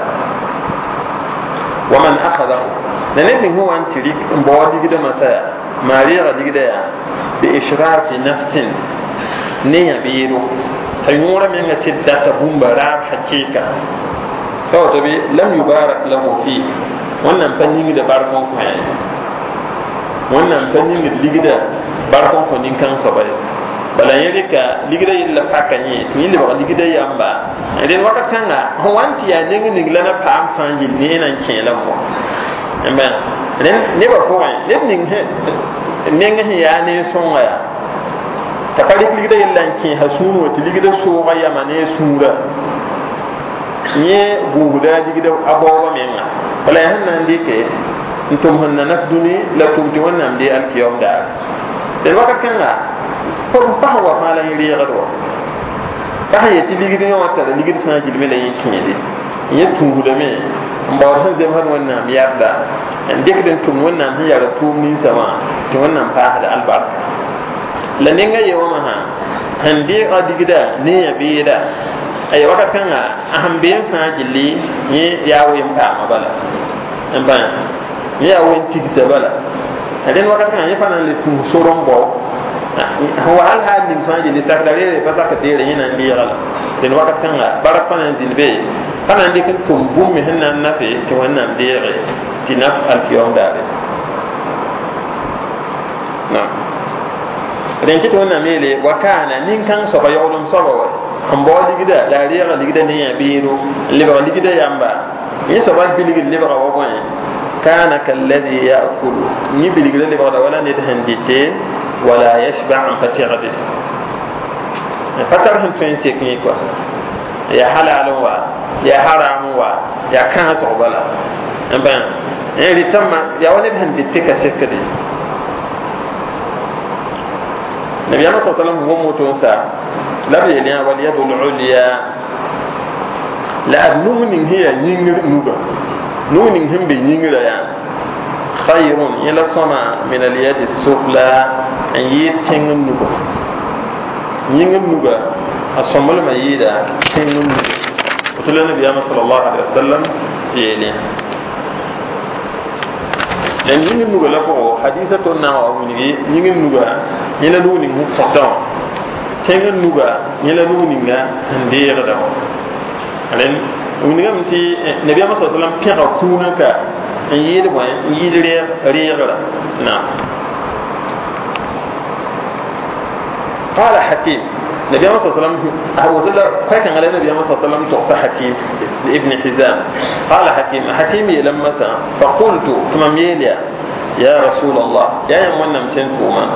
wa man akhadahu ne huwa antirik bo digida masaya mariya digida ya bi ishrafi nafsin ne ya biro tayura min ga siddata bumbara hakika to bi lam yubarak lahu fi wannan fannin da barkon ku ne wannan fannin da ligida barkon ku nin kan sabai bala yerika ligida yilla pakanye ni le ba ligida yamba eden wakat kanga wanti ya nengi niglana pam fanji ni nan chela mo amba ne ba ko ne ning he nengi ya ne songa ya ta pari ligida yilla chi hasunu ti ligida so ga ya mane sura nye guguda ligida abawa menga bala hanna ndike ntum hanna nakduni la tumti wannan di alkiyom da den wakat kanga ko pa wa mala yiri gado pa yeti ligidi no wata ligidi fa jilme la yin kinde yetu da me mbaw han dem har wannan yarda en dekden tum wannan hi yara tum ni sama to wannan fa da albarka la nenga yewa ma ha hande adigida ne ya bida ay wakat kanga aham be fa jilli ni yawo yim pa mabala en ba ni yawo tigisa bala aden wakat kanga yefa nan le tum soron bo هو هل هذا من فاجي لسكرتير بس كتير هنا اللي يغلى لأن وقت كان بارك فانا زلبي فانا عندي كنتم بوم هنا النفي تونا مديري تنف الكيوم داري نعم لأن كتونا ميلي وكان نين كان صبا يعلم صبا هم بولي كده لا ريغا لكده نيا بيرو اللي بغا لكده يامبا ني صبا بيلي اللي بغا وقوين كان كالذي يأكل ني بيلي كده اللي بغا ولا ندهن ولا يشبع عن فتيغده فترهم فين سيكني كوا يا حلال يا حرام يا كان صعبلا امبان يعني تم يا ولد هندتك سكدي النبي صلى الله عليه وسلم هو موتونسا لا بيليا واليد العليا لا نون هي نينغ نوغا نون هم بي نينغ يا خير يلا سما من اليد السفلى ان يتنغ نوغا نينغ نوغا asomol ma yida tengum وتلا النبي صلى الله عليه وسلم يلي لأن يمكن نقول لكم حديثة النوى مني يمكن نقول يلالوني مقطع كأن نقول يلالوني عندير ده لأن ومن قبل تي النبي صلى الله عليه وسلم كان كونك ييد وين ييد ريغ نعم قال حكيم النبي صلى الله عليه وسلم أبو ذر فكان على النبي صلى الله عليه وسلم تقصى حكيم ابن حزام قال حكيم لما فقلت ثم ميليا يا رسول الله يا يوم نمتنكما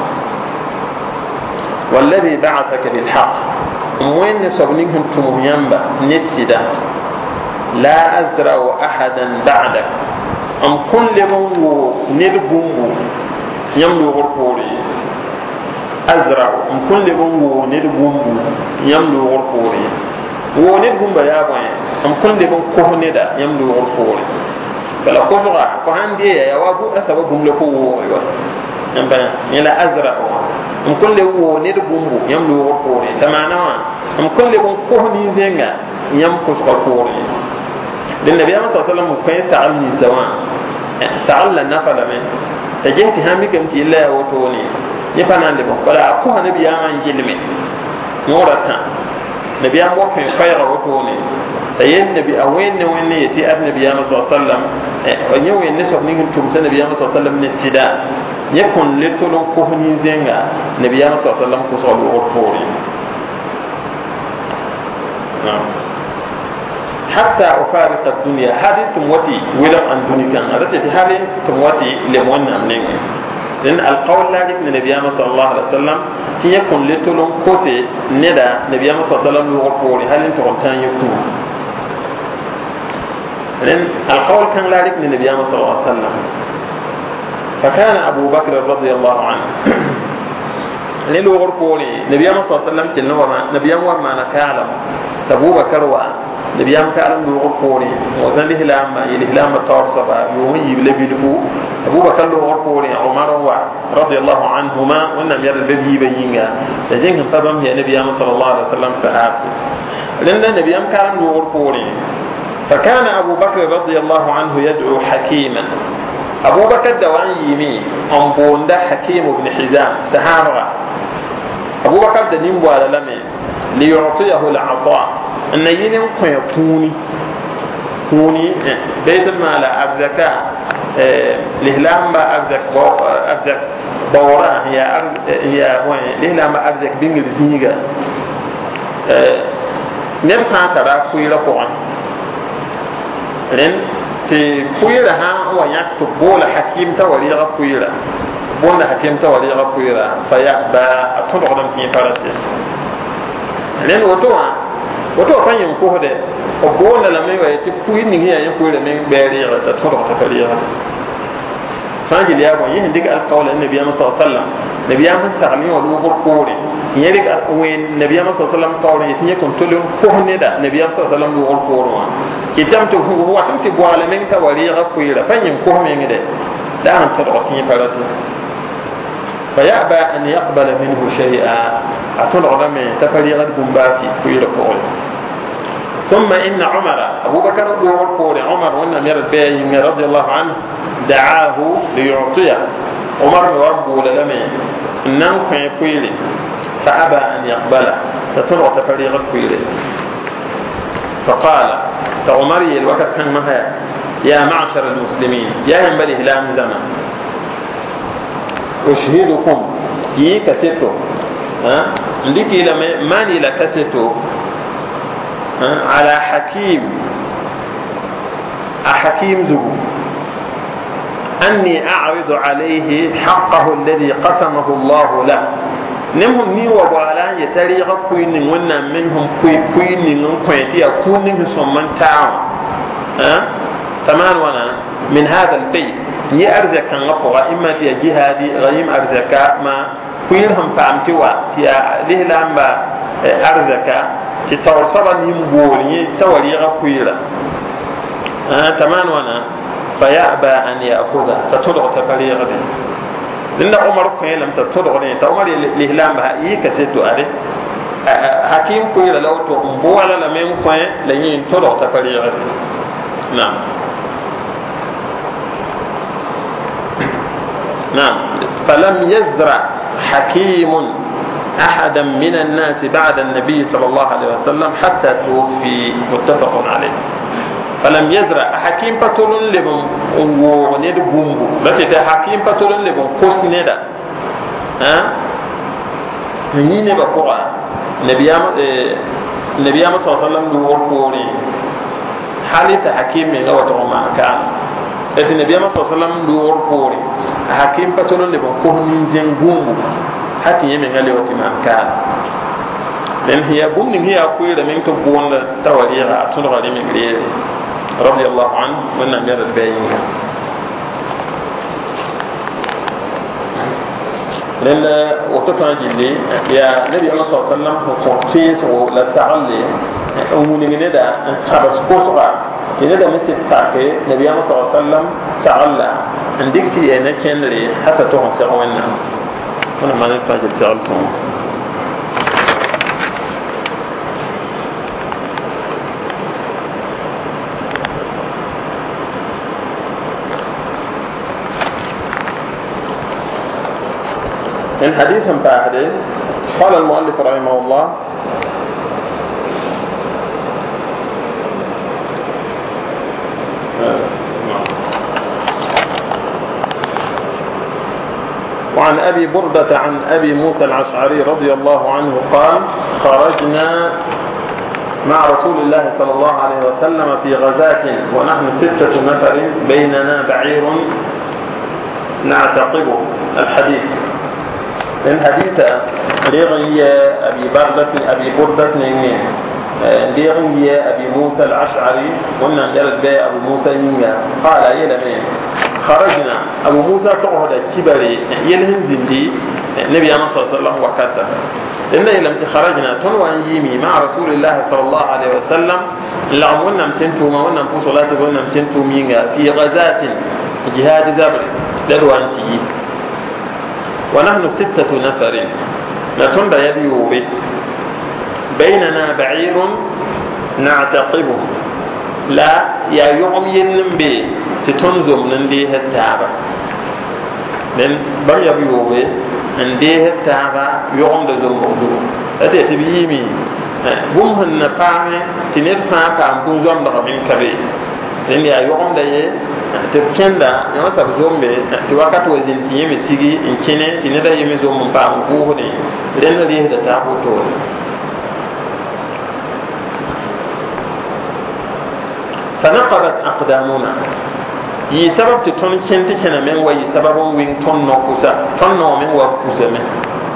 والذي بعثك بالحق وين صبنيهم تمهينبا نسدا لا أزرع أحدا بعدك أم كل من ندبوه يملو غرفوري أزرع أم كل من ندبوه يملو غرفوري وندبوه يا بوين أم كل من كهندا يملو غرفوري فلا كفرة كهان دي يا وابو أسبابهم لكوه أمبا يلا أزرع أم كل من ندبوه يملو غرفوري تمانا أم كل من كهني زينغا يمكس غرفوري للنبي صلى الله عليه وسلم كان سألني زمان تعالى نفل من تجهت همكم تلا وتوني يفنان لبن ولا أقوها نبي أمان جلمي نورة نبي أمان وفن خير وتوني تين نبي أوين وين يتي أب نبي أمان صلى الله عليه وسلم ونيوين نسوك نيهم تمسى نبي أمان صلى الله عليه وسلم نسيدا يكون لتلون كهني زينغا نبي أمان صلى الله عليه وسلم كسول وتوني حتى أفارق الدنيا هذه تموتي ولو عن دنيا كان هذا هذه تموتي لمن أمنين لأن القول لا من النبي صلى الله عليه وسلم كي يكون لتلون كوتي ندى النبي صلى الله عليه وسلم يقول هل أنت قلتان يكون لأن القول كان لا من النبي صلى الله عليه وسلم فكان أبو بكر رضي الله عنه للو غرقوني نبي صلى الله عليه وسلم تنورنا نبي ما نكالم أبو بكر نبي كالم لو غرقوني وزن الهلام الهلام التورصبا يومي يبلبدفو أبو بكر لو غرقوني عمر رضي الله عنهما ونم يرى الببي بينغا لجنهم طبعا هي نبي صلى الله عليه وسلم فآسف لأن نبي كالم لو غرقوني فكان أبو بكر رضي الله عنه يدعو حكيما أبو بكر دوان يمي أنبون ده حكيم بن حزام سهارة أبو بكر دنيم بوالا لمن ليعطيه العطاء أن ينم كوني بيت المال أبزكاء لهلام أبزك بورا هي وين لهلام أبزك بين الزيجة نبقى ترى كويلا قوان لأن تي كويلا ها هو يكتب بولا حكيم تولي كويلا بولا حكيم تولي كويلا فيأبى أتدخل في فرسه لأن وتوه فان ينكوه ده وقولنا لما يأتي كوين هي يقول من باريغة تطرق تفريغة فانجي ليابا يهندك القول النبي صلى الله عليه وسلم نبي صلى سعمي ولوغر قولي يهندك وين نبي صلى الله عليه وسلم قولي يتنيكم تلهم كوهن ده نبي صلى الله عليه وسلم لوغر قولي كتام تهو واتمتي بوالا من توريغة كويرة فان ينكوه من ده لا أن تطرق تفريغة فيأبى أن يقبل منه شيئا أتنع من تفريغ البنباتي في القول ثم إن عمر أبو بكر يقول عمر وأن أمير البيين رضي الله عنه دعاه ليعطيه عمر وربه للمي إنه كان يقول فأبى أن يقبله تتنع تفريغ القول فقال تعمري الوقت كان مها يا معشر المسلمين يا ينبغي هلام زمن أشهدكم يكسيتو لكي لما ماني لكسيتو على حكيم ذو أني أعرض عليه حقه الذي قسمه الله له نمهم ني وبالا يتريغ كوين ونا منهم كوين كويتي يكون سمن تاو تمام وانا من هذا البيت ni arzaka kan ngapora imma ti jihadi ghaim arzaka ma kuirham famti wa ti lihlamba arzaka ti tawsaba ni mbori tawali ga kuira taman wana fayaba an ya'khudha fatud'u tafariqati linda umar ko lam tatud'u ni ta umar lihlamba yi ka setu ade hakim kuira lawto mbola la men ko la yin tud'u tafariqati na'am نعم فلم يزرع حكيم أحدا من الناس بعد النبي صلى الله عليه وسلم حتى توفي متفق عليه فلم يزرع حكيم بطول لبن ونيد بومبو لكن حكيم بطول لبن قوس نيدا نيني بقرأ نبي صلى الله عليه وسلم دور قوري حالة حكيم من غوة ما كان ati nabiya sallallahu alaihi wasallam do worpore hakim patolon le ko min zengungu hati yeme ngale wati man ka den hiya bumni hiya ko ira min to bonda tawariya to do min gre radiyallahu anhu wa anna mir bayin len وقتها جدي يا نبي الله صلى الله عليه وسلم ko tiyes la ta'alli umuni ngeda sabas ko إذا ده مثل ساكي نبي صلى الله عليه وسلم سألا عندك تي أنا كنري حتى تهم سأوينا أنا ما نتفاجئ سأل سون إن حديث بعد قال المؤلف رحمه الله وعن أبي بردة عن أبي موسى الأشعري رضي الله عنه قال خرجنا مع رسول الله صلى الله عليه وسلم في غزاة ونحن 6 نفر بيننا بعير نعتقبه. الحديث من حديث لغي أبي بردة لغي أبي موسى الأشعري ومن جلد بي أبو موسى قال يلمين خرجنا أبو موسى تقعد كبري يلهم زندي النبي صلى الله عليه وسلم وكتا إن لم تخرجنا تنوان يمي مع رسول الله صلى الله عليه وسلم لعم ونم تنتو ما ونم فصلات ونم تنتو مينغا في غزاة جهاد زبر لدوان تي ونحن 6 نفر نتند يديو به بيننا بعير نعتقبه لا يا يوم ينم به تتنزم ننديه التعبة لأن بريا بيوبي نديه التعبة يوم دزم مغزوم أتي تبيمي بومهن نفاهي تندفع كام بوزم دغمين كبير لأن يا يوم ديه تبكندا يوم سبزوم به توقت وزن تيمي سيجي إن كنه تندا يمي زوم مبام بوهني لأن ديه التعبة طول فنقبت أقدامنا yi sabab ti ton kenti kena men wa yi sababon wing ton no kusa ton no men wa kusa men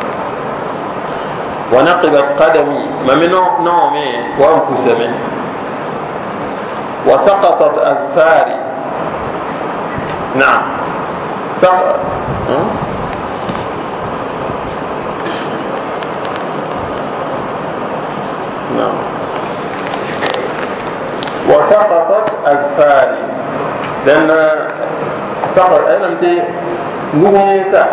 wa naqibat qadami ma min no me wa kusa men wa saqatat azfari na'am saqat na'am wa saqatat azfari dan safar ay lam te nuwesa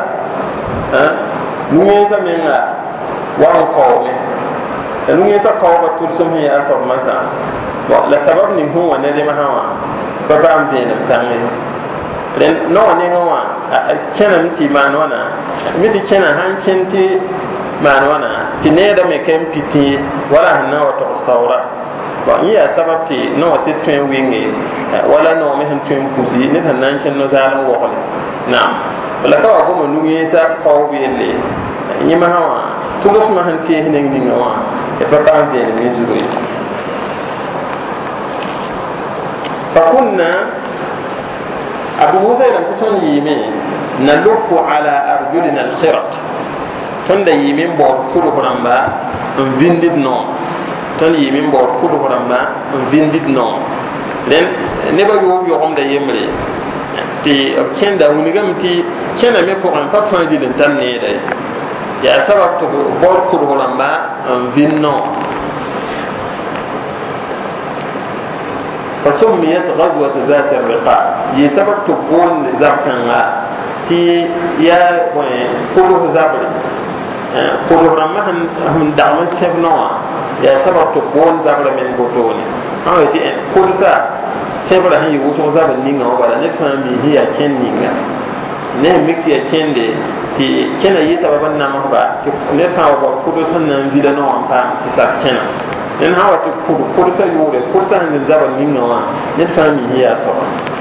menga wa ko me nuwesa ko ba tul sum hi asab masa wa la sabab ni huwa ne de mahawa ba ba am de nam tanne dan no ne ngawa kenan ti manwana miti kenan han kenti manwana ti ne da me kem piti wala hanna wa tawstawra ya sababti no sit twen wingi wala no me han twen kusi ne tan nan ken no zalan wo na wala ka wa gomo nuyi sa ko bele yima hawa tulus ma han te hinen ni ngawa e fa ka de ni zuri fa kunna abu musa idan kuton yimi na luku ala arjulina al-khirat tunda yimin bo kudu kuramba vindid no ton yimin bo kudu ramba vindid no len ne ba yo yo om da yemre ti kenda unigam ti kena me ko an pa fa di den tan ne dai ya sabab to bo kudu ramba vinno فسميت غزوة ذات الرقاع يسبب تكون زبكنا تي يا كله زبر كله رمى هم دعوة سبنوا يا سبب تكون زبر من بطوني أو يتي كل سا سبر هي وصل زبر نيجا ولا نفهم هي كن نيجا ne mikti ya kende ti kena yi sababan na mahba ti ne fa wa kudu sannan vida no ampa ti sa kena en hawa ti kudu sa yure kudu sa ngin zaban ninga wa ne fa mi hiya so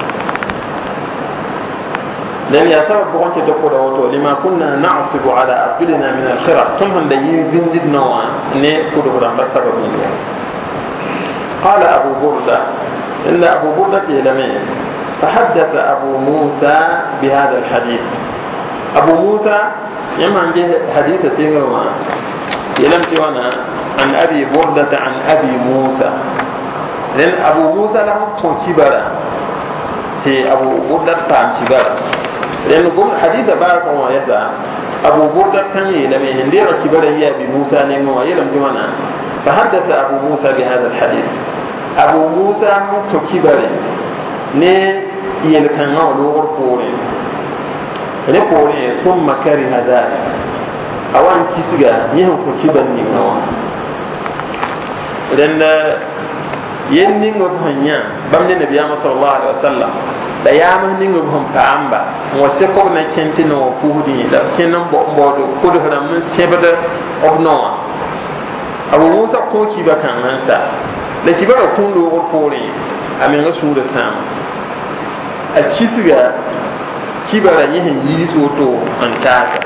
dan ya sabab ko ke dokko da wato lima kunna na'sibu ala aqlina min al-khira tum handa yi vindid no wa ne kudu ran ba sabab ni qala abu burda inna abu burda yalami فحدث أبو موسى بهذا الحديث أبو موسى يما عنده حديث سيغرما يلم توانا عن أبي بردة عن أبي موسى لأن أبو موسى له كبرى تي أبو بردة فهم كبرى لأن حديث باس وما يسا أبو بردة كان يلم يهندير كبرى هي أبي موسى نمو يلم توانا فحدث أبو موسى بهذا الحديث أبو موسى كبرى ne yel kan ngaw lo pore ne pore summa kari hada awan kisiga yin ko kiban ni ngaw dan yen ningo hanya bamne nabiyama sallallahu alaihi wasallam da yama ningo hom paamba mo se ko na kenti no puhudi da kenan bo do ko do ram sebada obno abu musa ko ki ba kan hansa da ki bara kundo ko pore amin ga sura sam a cisiga ki bara yin yi soto an ta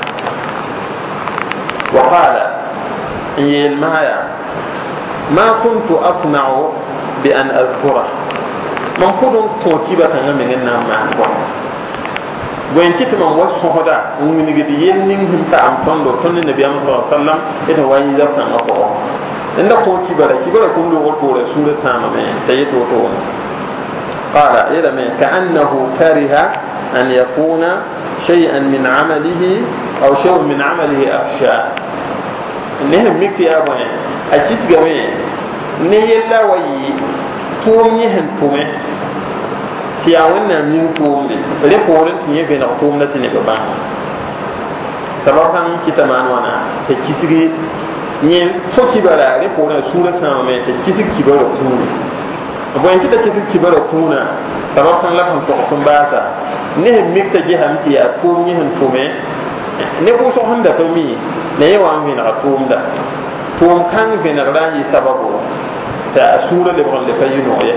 wa qala in maya ma kuntu asna'u bi an azkura man kudun ko ki ba kan min na ma ko gwen kiti man wasu hoda mun ni gidi yen nin him ta am tondo ton nabi sallallahu alaihi wasallam ita wani da kan ko inda ko ki bara kun do ko rasul sama me tayi to qala ila me ka annahu kariha an yakuna shay'an min amalihi aw shay'un min amalihi afsha ne mikti ya bane a kiti game ne yalla wayi to ni hen pume ti a wannan min ko ne re ko ran tin yebe na ko na tin ba sababan kita manwana ta kisigi ni so kibara re ko na sura sama me ta kisigi kibara kuma bo en kita kisigi kibara kuna sababan la kan to kun bata ne mikta je hamti ya ko ni hen pume ne ko so handa to mi ne yawa min na ko mda to kan be na rani sababu ta sura le bon le fayino ya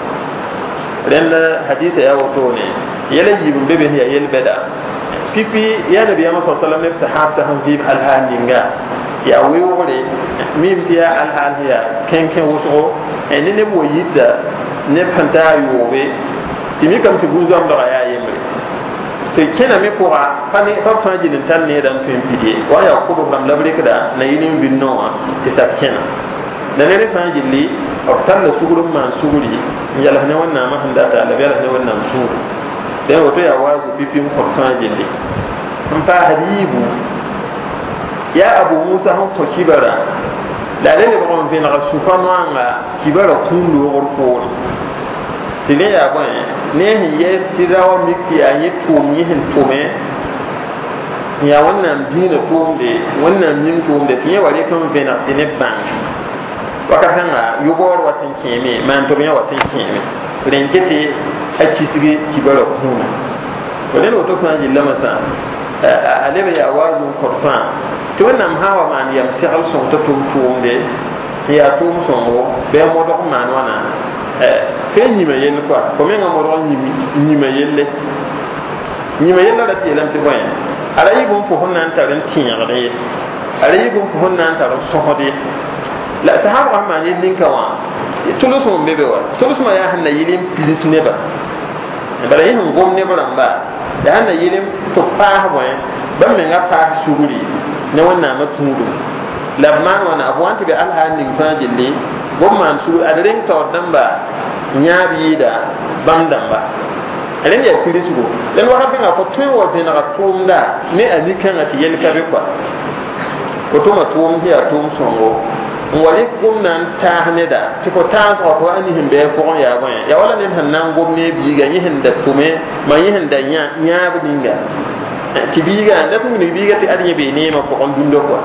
ren hadisa ya wato ne yala yibun bebe ya yel beda pipi ya nabi ya sallallahu alaihi wasallam sahaba han fi alhaninga ya wewore mim tiya alhaniya ken wuso en ne bo yita ne panta yobe timi kam ti guzam da ya yemre to kena me ko fa ne fa fa jinin tan ne dan tun pide wa ya ko dum labre kada na yinin binno ti sa kena da ne fa jilli abtan da sugurun man suguri yalla ne wannan ma handa ta Allah yalla ne wannan suguri dan wato ya wazu pipin ko fa jilli an fa hadibu ya abu musa han to kibara la le ne bon fin ra sufa manga kibara kundu gorko tile ya bon ne hin yes tirawa miki ayi to mi hin to me ya wannan dina to de wannan min to de tiye wale kan vena tine ban wakatanga yugor watan keme man to me watan keme renkete akisige kibara kuna wale no to kan jilla masa alebe ya wazu korfan to nam hawa man yam sel son to tumtumde ya tum songo be mo do man wana fe nyima yen kwa ko men mo ro nyima yelle da telam te boyen ala yibum fo honnan taran tinyare ala yibum fo honnan taran sohode la sahaba ma ne ninka wa tulusu mo bebe wa tulusu ma ya hanna yilim pilis neba bala yin gom ne baramba ya hanna yilim to pa boyen bam me nga pa suguri ne wannan matundu labman wana abwanti be alhanin fajilli gomman su adren to damba nyaabi da bandamba alen ya kulisugo len wa rabbi ko to wa be na tumda ne alikan ati yel kabe kwa ko to matum hiya tum songo wali gomnan ta haneda ti ko ta so ko ani himbe ko ya gon ya wala nen hannan gomne bi ga yihin da tume ma yihin da nyaabi dinga ti biga da tum ni biga ti adnya be ne ma ko on dundo ko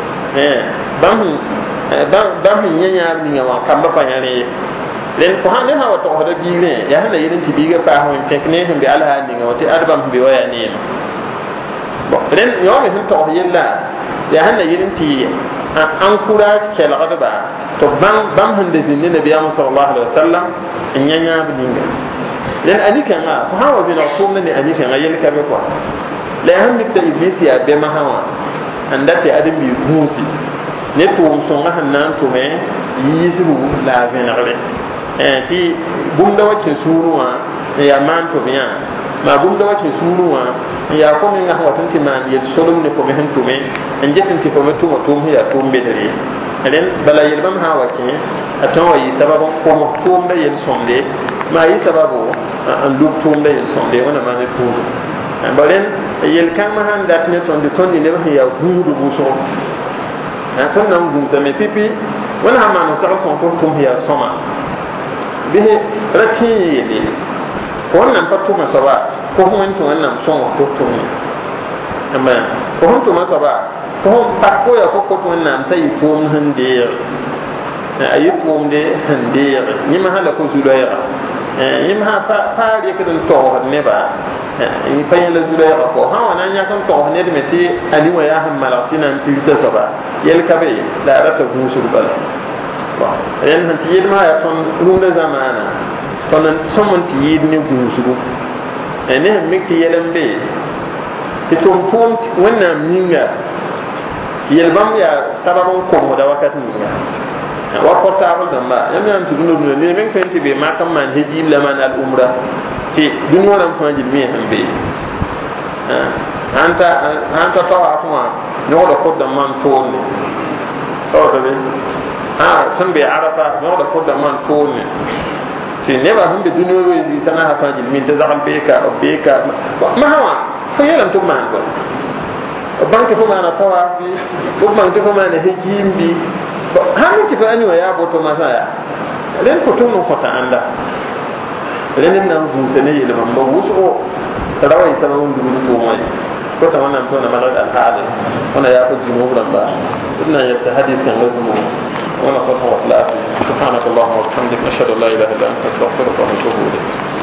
bam nyanya ni ngawa kamba panyane len ko hande ha wato hoda biire ya handa yidin ti biga pa ho tekne hum bi alha ni ngawa ti adbam bi waya ni bo len yo me hin to yella ya handa yidin ti an kura kel adba to bam hande zinne nabi sallallahu alaihi wasallam nyanya binga len anika nga ko hawa bi na ko ne anika nga yel ka be ko le hamdi ta iblis ya be ma hawa andate adam bi gusi ne to songa hannan to me yisu la venare ti bunda wake suruwa ya man to biya ma bunda wake suruwa ya ko min ha watanti man yel solum ne ko me han to me anjetin ti ko me to ya to be dare eden bala yel bam ha wake aton yi sababu ko mo to be yel sonde ma yi sababu an duk to be yel sonde wana ma ne to balen yel kama han dat ne ton de ton ne ba ya gudu buso ton nan gumsa me pipi wala ha ma no sa son to tum ya soma bihe rati yele ko nan patu ma saba ko hon to nan son to tum amma ko hon to ma saba ko hon pa ko ya ko to nan tai tum hande ayi tʋʋmde sẽn deege yĩmã sã la ko zu-loɛɛga yĩm sã pa rɩkd n togsd nebã pa yẽ la zu-loɛɛga kɔ sã wa na n yãk n togs ned me tɩ a ne wã yaa sẽn malg tɩ na n pigsa soaba yɛl ka be la a rata gũusg bala rẽnd sẽn tɩ yɩlmã yaa tõnd rũndã zamaana tõnd n sõm n tɩ yɩɩd ne gũusgu ne sẽn mik tɩ yɛl n be tɩ tʋm tʋʋm wẽnnaam yĩnga yel bãmb yaa sabab n komsda wakat ninga wa portable dãmba yãmb yãm tɩ dũnã ne meng tõe tɩ be mak n maan hejib la maan al-umra tɩ dũni wã rãmb fãa gil me sẽn be sãn ta tawaaf wã yõgda fʋd-dãmbã n toolne taoodame sẽn be arafa yõgda fʋd-dãmbã n toolne tɩ nebã sẽn be dũni wã zĩ sãna fãa gil min tɩ zagl beeka masã wã fo yeelame tɩ b maan bõe bãng tɩ fo maana tawaaf bɩ b bãng tɩ fo maana hejim bɩ sãn tɩ fa ne wã yaa boto masã yaa rẽnd fo tʋmd n kõta ãnda rẽnd n na n vũusa ne yel-bãmba wʋsgo t'a ra wa yɩ sabab n dugd tʋʋmã ye kota wẽnnaam tʋʋna malgd alhaale wẽna yaa fo zũnub rãmba d na n yet hadis kãngã zugu wẽna kõt n wat laafɩ subhanaka allahuma wa bihamdik ashhadu an la ilaha illa anta astaghfiruka wa atubu ilayk